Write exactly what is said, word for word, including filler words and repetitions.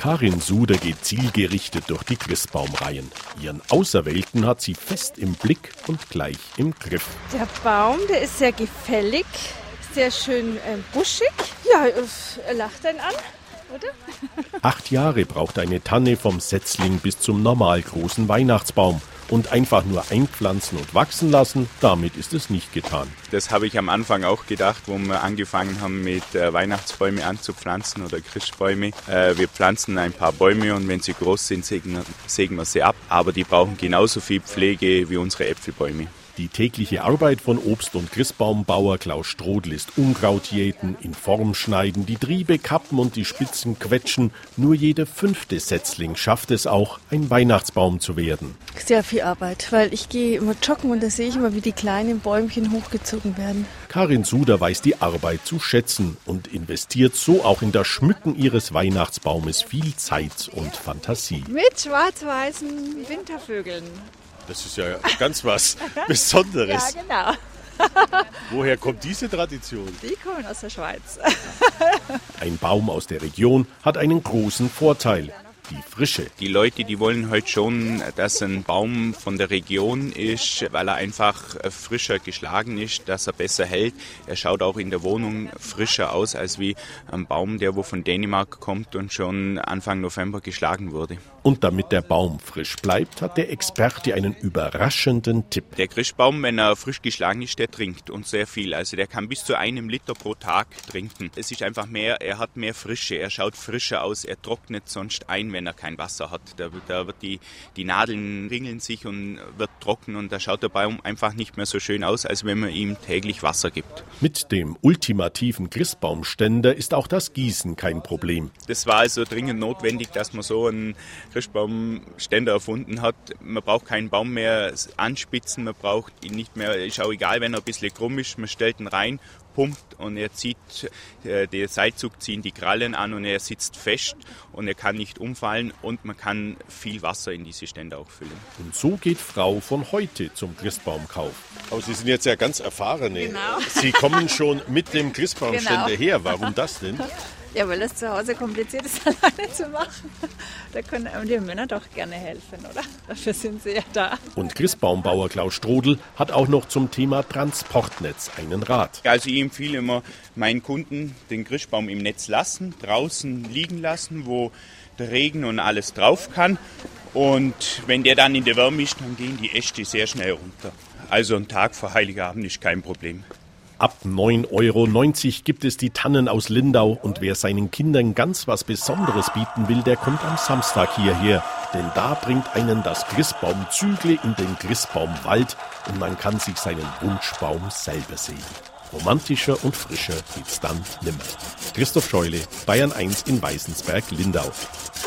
Karin Suder geht zielgerichtet durch die Christbaumreihen. Ihren Auserwählten hat sie fest im Blick und gleich im Griff. Der Baum, der ist sehr gefällig, sehr schön äh, buschig. Ja, er lacht einen an, oder? Acht Jahre braucht eine Tanne vom Setzling bis zum normal großen Weihnachtsbaum. Und einfach nur einpflanzen und wachsen lassen, damit ist es nicht getan. Das habe ich am Anfang auch gedacht, wo wir angefangen haben mit äh, Weihnachtsbäume anzupflanzen oder Christbäume. Äh, wir pflanzen ein paar Bäume und wenn sie groß sind, sägen, sägen wir sie ab. Aber die brauchen genauso viel Pflege wie unsere Äpfelbäume. Die tägliche Arbeit von Obst- und Christbaumbauer Klaus Strodl ist Unkraut jäten, in Form schneiden, die Triebe kappen und die Spitzen quetschen. Nur jede fünfte Setzling schafft es auch, ein Weihnachtsbaum zu werden. Sehr viel Arbeit, weil ich gehe immer joggen und da sehe ich immer, wie die kleinen Bäumchen hochgezogen werden. Karin Suder weiß die Arbeit zu schätzen und investiert so auch in das Schmücken ihres Weihnachtsbaumes viel Zeit und Fantasie. Mit schwarz-weißen Wintervögeln. Das ist ja ganz was Besonderes. Ja, genau. Woher kommt diese Tradition? Die kommen aus der Schweiz. Ein Baum aus der Region hat einen großen Vorteil. Die Frische. Die Leute, die wollen halt schon, dass ein Baum von der Region ist, weil er einfach frischer geschlagen ist, dass er besser hält. Er schaut auch in der Wohnung frischer aus, als wie ein Baum, der wo von Dänemark kommt und schon Anfang November geschlagen wurde. Und damit der Baum frisch bleibt, hat der Experte einen überraschenden Tipp. Der Christbaum, wenn er frisch geschlagen ist, der trinkt und sehr viel. Also der kann bis zu einem Liter pro Tag trinken. Es ist einfach mehr, er hat mehr Frische, er schaut frischer aus, er trocknet sonst ein, wenn er kein Wasser hat. Da, da wird die, die Nadeln ringeln sich und wird trocken und da schaut der Baum einfach nicht mehr so schön aus, als wenn man ihm täglich Wasser gibt. Mit dem ultimativen Christbaumständer ist auch das Gießen kein Problem. Das war also dringend notwendig, dass man so einen Christbaumständer erfunden hat. Man braucht keinen Baum mehr anspitzen, man braucht ihn nicht mehr, ist auch egal, wenn er ein bisschen krumm ist, man stellt ihn rein, pumpt und er zieht, der Seilzug ziehen die Krallen an und er sitzt fest und er kann nicht umfallen und man kann viel Wasser in diese Ständer auch füllen. Und so geht Frau von heute zum Christbaumkauf. Aber Sie sind jetzt ja ganz erfahrene. Genau. Sie kommen schon mit dem Christbaumständer Genau. her. Warum das denn? Ja, weil es zu Hause kompliziert ist, alleine zu machen. Da können die Männer doch gerne helfen, oder? Dafür sind sie ja da. Und Christbaumbauer Klaus Strodl hat auch noch zum Thema Transportnetz einen Rat. Also ich empfehle immer meinen Kunden, den Christbaum im Netz lassen, draußen liegen lassen, wo der Regen und alles drauf kann. Und wenn der dann in der Wärme ist, dann gehen die Äste sehr schnell runter. Also ein Tag vor Heiligabend ist kein Problem. Ab neun Euro neunzig gibt es die Tannen aus Lindau und wer seinen Kindern ganz was Besonderes bieten will, der kommt am Samstag hierher. Denn da bringt einen das Christbaumzügle in den Christbaumwald und man kann sich seinen Wunschbaum selber sehen. Romantischer und frischer geht's dann nimmer. Christoph Scheule, Bayern eins in Weißensberg, Lindau.